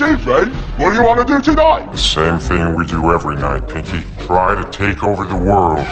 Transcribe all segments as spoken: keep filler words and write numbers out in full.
evening? What do you want to do tonight? The same thing we do every night, Pinky. Try to take over the world.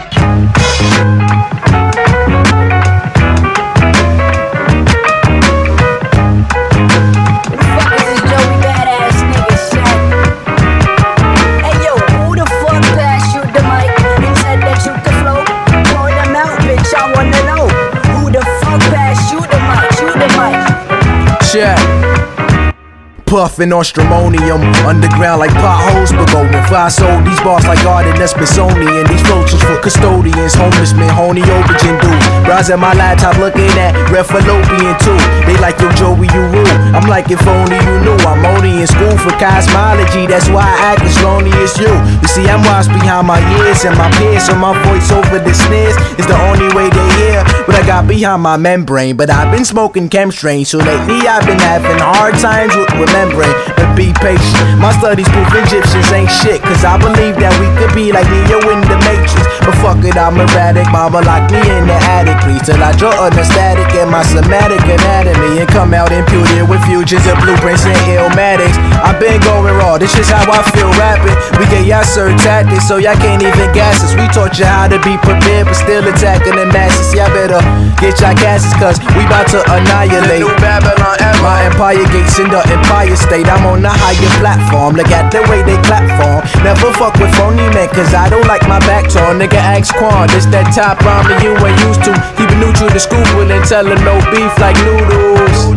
Puffin' on stramonium, underground like potholes, but going fly. Sold these bars like Garden, that's Smithsonian. These floats for custodians, homeless men, honey, aubergine dude. Rise at my laptop looking at red fallopian too. They like, yo, Joey, you rule. I'm like, if only you knew. I'm only in school for cosmology, that's why I act as lonely as you. You see, I'm washed behind my ears and my peers, so my voice over the snares is the only way they hear what I got behind my membrane. But I've been smoking chem strain, so lately I've been having hard times with remembering. But be patient, my studies prove Egyptians ain't shit, cause I believe that we could be like Neo in the Matrix. But fuck it, I'm erratic, mama lock me in the attic, please, till I draw on the static in my somatic anatomy and come out imputed with fusions and blueprints and illmatics. I've been going raw, this is how I feel rapping. We get y'all certain tactics, so y'all can't even gas us. We taught you how to be prepared, but still attacking the masses. Y'all better get y'all gases, cause we about to annihilate the new Babylon era. My empire gates in the empire state. I'm on a higher platform, look at the way they clap for 'em. Never fuck with phony men, cause I don't like my back torn. Nigga ask Quan, this that top ramen you ain't used to. Keep it neutral to school and tell her no beef like noodles.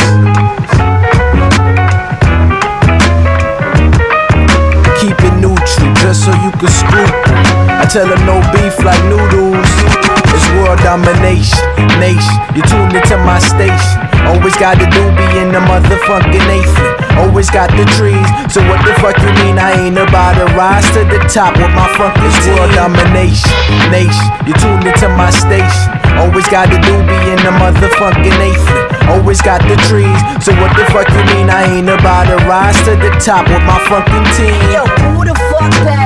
Keep it neutral, just so you can scoop. I tell her no beef like noodles. It's world domination, nation. You tune into my station. Always got the doobie in the motherfucking Nathan. Always got the trees, so what the fuck you mean I ain't about to rise to the top with my fucking team? World domination, nation. You tune into my station. Always got the doobie in the motherfucking Nathan. Always got the trees, so what the fuck you mean I ain't about to rise to the top with my fucking team? Yo, who the fuck that?